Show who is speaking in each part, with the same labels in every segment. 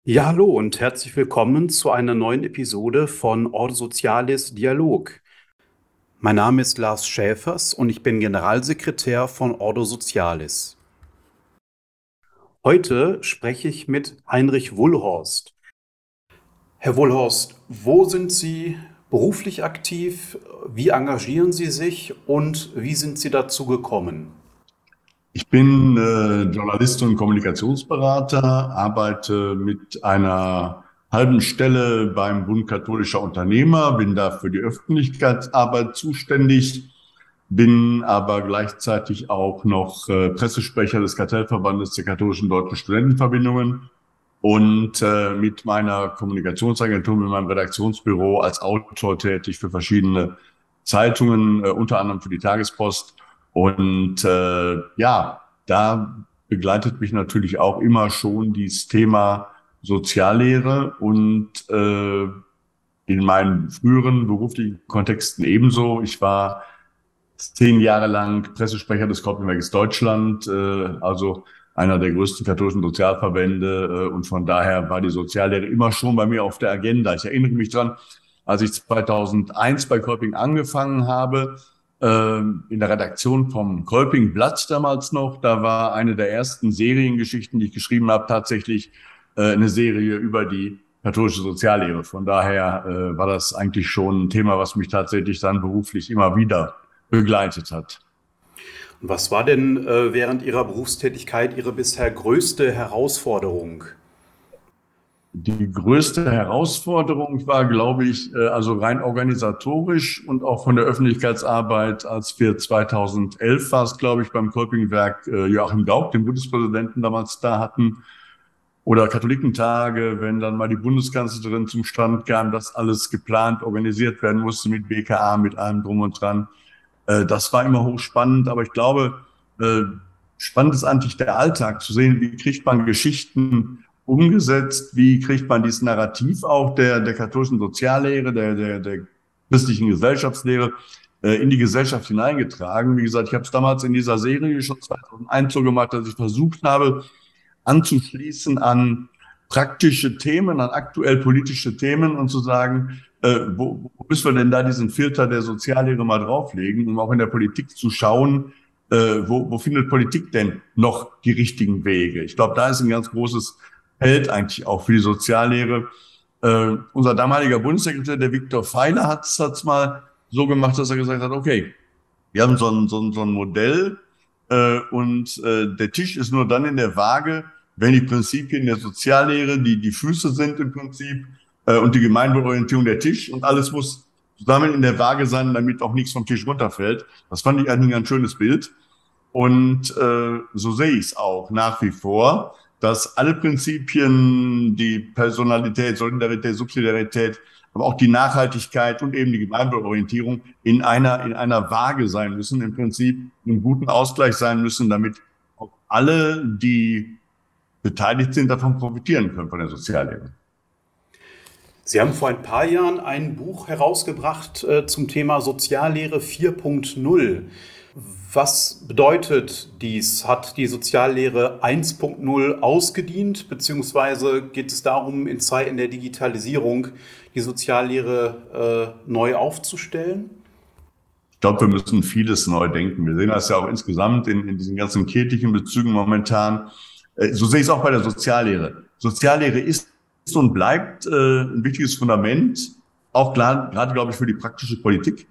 Speaker 1: Ja, hallo und herzlich willkommen zu einer neuen Episode von Ordo Sozialis Dialog. Mein Name ist Lars Schäfers und ich bin Generalsekretär von Ordo Sozialis. Heute spreche ich mit Heinrich Wulhorst. Herr Wulhorst, wo sind Sie beruflich aktiv? Wie engagieren Sie sich und wie sind Sie dazu gekommen?
Speaker 2: Ich bin Journalist und Kommunikationsberater, arbeite mit einer halben Stelle beim Bund Katholischer Unternehmer, bin da für die Öffentlichkeitsarbeit zuständig, bin aber gleichzeitig auch noch Pressesprecher des Kartellverbandes der katholischen deutschen Studentenverbindungen und mit meiner Kommunikationsagentur, mit meinem Redaktionsbüro als Autor tätig für verschiedene Zeitungen, unter anderem für die Tagespost. Und ja, da begleitet mich natürlich auch immer schon dieses Thema Soziallehre und in meinen früheren beruflichen Kontexten ebenso. Ich war 10 Jahre lang Pressesprecher des Kopfenwerkes Deutschland, also einer der größten katholischen Sozialverbände. Und von daher war die Soziallehre immer schon bei mir auf der Agenda. Ich erinnere mich dran, als ich 2001 bei Kolping angefangen habe, in der Redaktion vom Kolping-Blatt damals noch, da war eine der ersten Seriengeschichten, die ich geschrieben habe, tatsächlich eine Serie über die katholische Soziallehre. Von daher war das eigentlich schon ein Thema, was mich tatsächlich dann beruflich immer wieder begleitet hat.
Speaker 1: Was war denn während Ihrer Berufstätigkeit Ihre bisher größte Herausforderung?
Speaker 2: Die größte Herausforderung war, glaube ich, also rein organisatorisch und auch von der Öffentlichkeitsarbeit, als wir 2011 war es, glaube ich, beim Kolpingwerk Joachim Gauck, den Bundespräsidenten damals da hatten, oder Katholikentage, wenn dann mal die Bundeskanzlerin zum Stand kam, dass alles geplant, organisiert werden musste mit BKA, mit allem drum und dran. Das war immer hochspannend, aber ich glaube, äh, spannend ist eigentlich der Alltag, zu sehen, wie kriegt man Geschichten umgesetzt, wie kriegt man dieses Narrativ auch der katholischen Soziallehre, der christlichen Gesellschaftslehre in die Gesellschaft hineingetragen. Wie gesagt, ich habe es damals in dieser Serie schon 2001 so gemacht, dass ich versucht habe, anzuschließen an praktische Themen, an aktuell politische Themen und zu sagen, wo müssen wir denn da diesen Filter der Soziallehre mal drauflegen, um auch in der Politik zu schauen, wo findet Politik denn noch die richtigen Wege? Ich glaube, da ist ein ganz großes Feld eigentlich auch für die Soziallehre. Unser damaliger Bundessekretär, der Viktor Pfeiler, hat es mal so gemacht, dass er gesagt hat, okay, wir haben so ein Modell und der Tisch ist nur dann in der Waage, wenn die Prinzipien der Soziallehre, die Füße sind im Prinzip und die Gemeinwohlorientierung der Tisch und alles muss zusammen in der Waage sein, damit auch nichts vom Tisch runterfällt. Das fand ich eigentlich ein ganz schönes Bild. Und so sehe ich es auch nach wie vor, dass alle Prinzipien, die Personalität, Solidarität, Subsidiarität, aber auch die Nachhaltigkeit und eben die Gemeinwohlorientierung in einer Waage sein müssen, im Prinzip einen guten Ausgleich sein müssen, damit auch alle, die beteiligt sind, davon profitieren können von der Soziallehre.
Speaker 1: Sie haben vor ein paar Jahren ein Buch herausgebracht zum Thema Soziallehre 4.0. Was bedeutet dies? Hat die Soziallehre 1.0 ausgedient, beziehungsweise geht es darum, in Zeiten der Digitalisierung die Soziallehre neu aufzustellen?
Speaker 2: Ich glaube, wir müssen vieles neu denken. Wir sehen das ja auch insgesamt in diesen ganzen kirchlichen Bezügen momentan. So sehe ich es auch bei der Soziallehre. Soziallehre ist und bleibt ein wichtiges Fundament, auch klar, gerade, glaube ich, für die praktische Politik.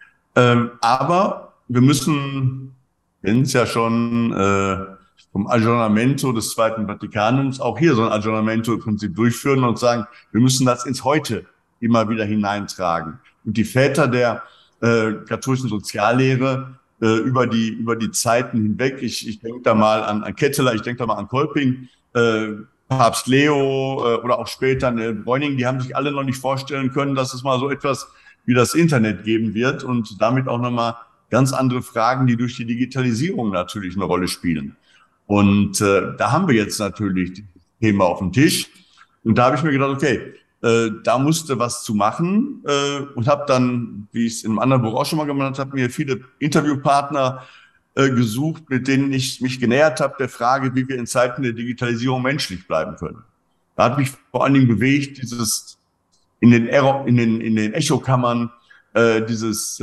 Speaker 2: Aber wir müssen, wir kennen es ja schon vom Aggiornamento des Zweiten Vatikanums, auch hier so ein Aggiornamento im Prinzip durchführen und sagen, wir müssen das ins Heute immer wieder hineintragen. Und die Väter der katholischen Soziallehre über die Zeiten hinweg. Ich denke da mal an Ketteler, ich denke da mal an Kolping, Papst Leo oder auch später Bräuning, die haben sich alle noch nicht vorstellen können, dass es mal so etwas wie das Internet geben wird und damit auch nochmal ganz andere Fragen, die durch die Digitalisierung natürlich eine Rolle spielen. Und da haben wir jetzt natürlich das Thema auf dem Tisch. Und da habe ich mir gedacht, okay, da musste was zu machen und habe dann, wie ich es in einem anderen Buch auch schon mal gemacht habe, mir viele Interviewpartner gesucht, mit denen ich mich genähert habe der Frage, wie wir in Zeiten der Digitalisierung menschlich bleiben können. Da hat mich vor allen Dingen bewegt, dieses in den Echokammern, dieses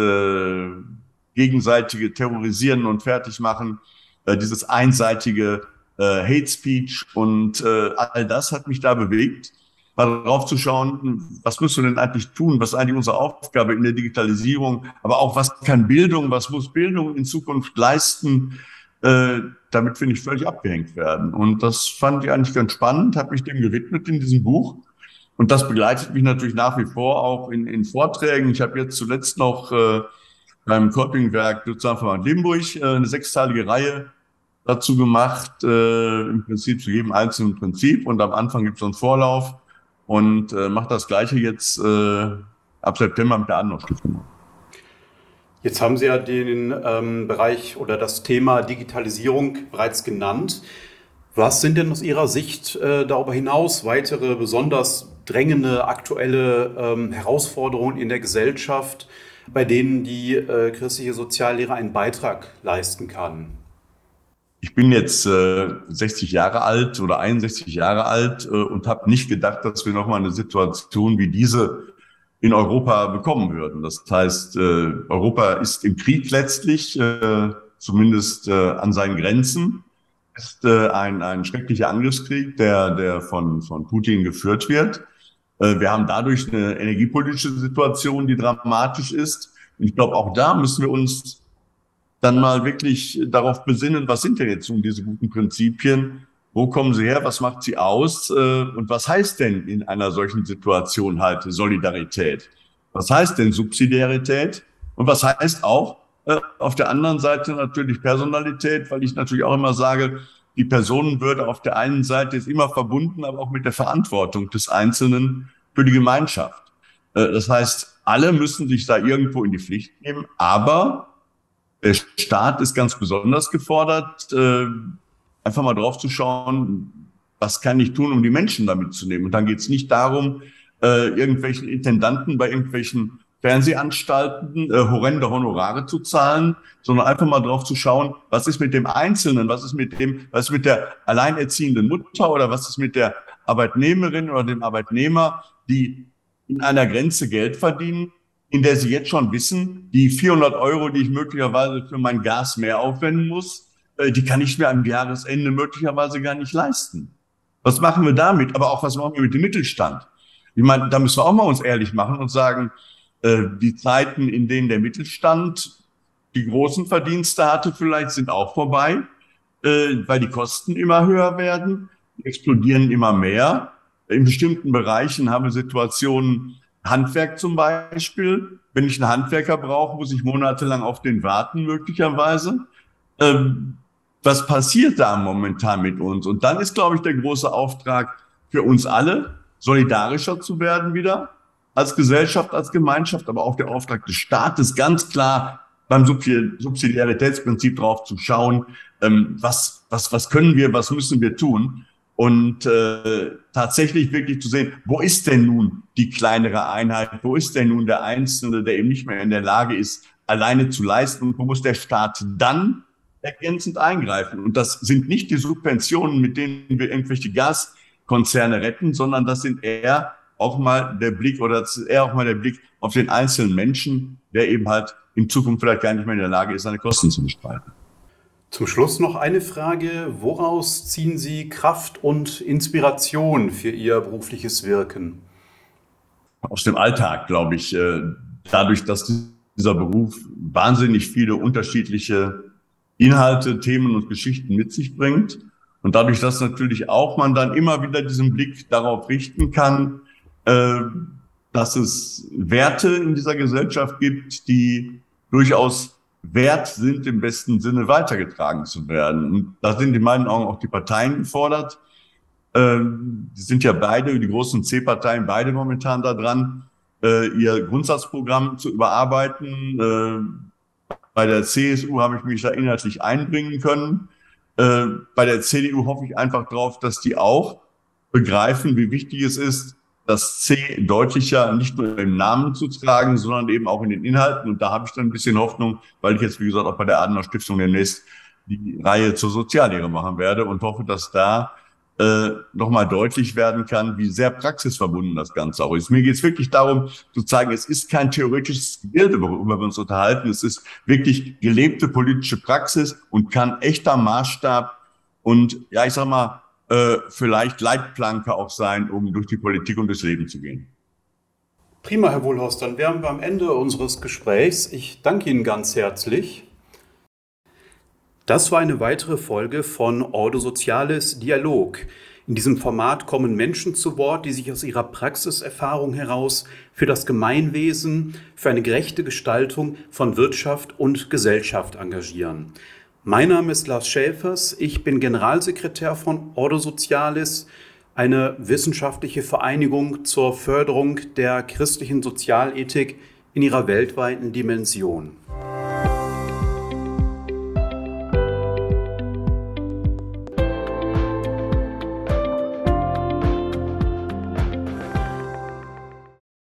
Speaker 2: gegenseitige Terrorisieren und Fertigmachen, dieses einseitige Hate Speech und all das hat mich da bewegt, mal drauf zu schauen, was müssen wir denn eigentlich tun, was ist eigentlich unsere Aufgabe in der Digitalisierung, aber auch was kann Bildung, was muss Bildung in Zukunft leisten, damit wir nicht völlig abgehängt werden. Und das fand ich eigentlich ganz spannend, habe mich dem gewidmet in diesem Buch. Und das begleitet mich natürlich nach wie vor auch in Vorträgen. Ich habe jetzt zuletzt noch beim Kolpingwerk Sozialverband Limburg eine 6-teilige Reihe dazu gemacht, im Prinzip zu jedem einzelnen Prinzip. Und am Anfang gibt es so einen Vorlauf und mache das Gleiche jetzt ab September mit der Adler-Stiftung.
Speaker 1: Jetzt haben Sie ja den Bereich oder das Thema Digitalisierung bereits genannt. Was sind denn aus Ihrer Sicht darüber hinaus weitere besonders drängende, aktuelle Herausforderungen in der Gesellschaft, bei denen die christliche Soziallehre einen Beitrag leisten kann?
Speaker 2: Ich bin jetzt 60 Jahre alt oder 61 Jahre alt und habe nicht gedacht, dass wir nochmal eine Situation wie diese in Europa bekommen würden. Das heißt, Europa ist im Krieg letztlich, zumindest an seinen Grenzen. Ist ein schrecklicher Angriffskrieg, der von Putin geführt wird. Wir haben dadurch eine energiepolitische Situation, die dramatisch ist. Und ich glaube, auch da müssen wir uns dann mal wirklich darauf besinnen, was sind denn jetzt nun diese guten Prinzipien? Wo kommen sie her? Was macht sie aus? Und was heißt denn in einer solchen Situation halt Solidarität? Was heißt denn Subsidiarität? Und was heißt auch auf der anderen Seite natürlich Personalität, weil ich natürlich auch immer sage, die Personenwürde auf der einen Seite ist immer verbunden, aber auch mit der Verantwortung des Einzelnen für die Gemeinschaft. Das heißt, alle müssen sich da irgendwo in die Pflicht nehmen, aber der Staat ist ganz besonders gefordert, einfach mal drauf zu schauen, was kann ich tun, um die Menschen da mitzunehmen. Und dann geht es nicht darum, irgendwelchen Intendanten bei irgendwelchen Fernsehanstalten horrende Honorare zu zahlen, sondern einfach mal drauf zu schauen, was ist mit dem Einzelnen, was ist mit der alleinerziehenden Mutter oder was ist mit der Arbeitnehmerin oder dem Arbeitnehmer, die in einer Grenze Geld verdienen, in der sie jetzt schon wissen, die 400 Euro, die ich möglicherweise für mein Gas mehr aufwenden muss, die kann ich mir am Jahresende möglicherweise gar nicht leisten. Was machen wir damit? Aber auch was machen wir mit dem Mittelstand? Ich meine, da müssen wir auch mal uns ehrlich machen und sagen, die Zeiten, in denen der Mittelstand die großen Verdienste hatte, vielleicht sind auch vorbei, weil die Kosten immer höher werden, explodieren immer mehr. In bestimmten Bereichen haben wir Situationen, Handwerk zum Beispiel. Wenn ich einen Handwerker brauche, muss ich monatelang auf den warten, möglicherweise. Was passiert da momentan mit uns? Und dann ist, glaube ich, der große Auftrag für uns alle, solidarischer zu werden wieder, als Gesellschaft, als Gemeinschaft, aber auch der Auftrag des Staates, ganz klar beim Subsidiaritätsprinzip drauf zu schauen, was können wir, was müssen wir tun? Und tatsächlich wirklich zu sehen, wo ist denn nun die kleinere Einheit, wo ist denn nun der Einzelne, der eben nicht mehr in der Lage ist, alleine zu leisten, und wo muss der Staat dann ergänzend eingreifen? Und das sind nicht die Subventionen, mit denen wir irgendwelche Gaskonzerne retten, sondern das sind eher auch mal der Blick auf den einzelnen Menschen, der eben halt in Zukunft vielleicht gar nicht mehr in der Lage ist, seine Kosten zu bestreiten.
Speaker 1: Zum Schluss noch eine Frage. Woraus ziehen Sie Kraft und Inspiration für Ihr berufliches Wirken?
Speaker 2: Aus dem Alltag, glaube ich, dadurch, dass dieser Beruf wahnsinnig viele unterschiedliche Inhalte, Themen und Geschichten mit sich bringt. Und dadurch, dass natürlich auch man dann immer wieder diesen Blick darauf richten kann, dass es Werte in dieser Gesellschaft gibt, die durchaus wert sind, im besten Sinne weitergetragen zu werden. Und da sind in meinen Augen auch die Parteien gefordert. Die sind ja beide, die großen C-Parteien, beide momentan da dran, ihr Grundsatzprogramm zu überarbeiten. Bei der CSU habe ich mich da inhaltlich einbringen können. Bei der CDU hoffe ich einfach drauf, dass die auch begreifen, wie wichtig es ist, das C deutlicher nicht nur im Namen zu tragen, sondern eben auch in den Inhalten. Und da habe ich dann ein bisschen Hoffnung, weil ich jetzt, wie gesagt, auch bei der Adler Stiftung demnächst die Reihe zur Soziallehre machen werde und hoffe, dass da nochmal deutlich werden kann, wie sehr praxisverbunden das Ganze auch ist. Mir geht es wirklich darum, zu zeigen, es ist kein theoretisches Gebilde, worüber wir uns unterhalten. Es ist wirklich gelebte politische Praxis und kann echter Maßstab und, ja, ich sag mal, vielleicht Leitplanke auch sein, um durch die Politik und durchs Leben zu gehen.
Speaker 1: Prima, Herr Wohlhorst, dann wären wir am Ende unseres Gesprächs. Ich danke Ihnen ganz herzlich. Das war eine weitere Folge von Ordo Sozialis Dialog. In diesem Format kommen Menschen zu Wort, die sich aus ihrer Praxiserfahrung heraus für das Gemeinwesen, für eine gerechte Gestaltung von Wirtschaft und Gesellschaft engagieren. Mein Name ist Lars Schäfers, ich bin Generalsekretär von Ordo Sozialis, eine wissenschaftliche Vereinigung zur Förderung der christlichen Sozialethik in ihrer weltweiten Dimension.